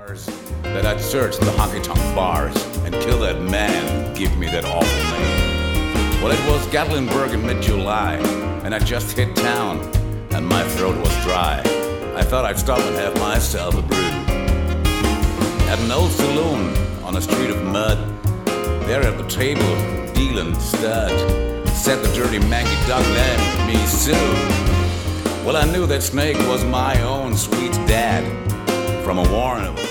that I'd search the honky-tonk bars and kill that man who gave me that awful name. Well, it was Gatlinburg in mid-July, and I just hit town, and my throat was dry. I thought I'd stop and have myself a brew. At an old saloon on a street of mud, there at the table, dealing stud, sat the dirty mangy dog named me Sue. Well, I knew that Snake was my own sweet dad from a warren of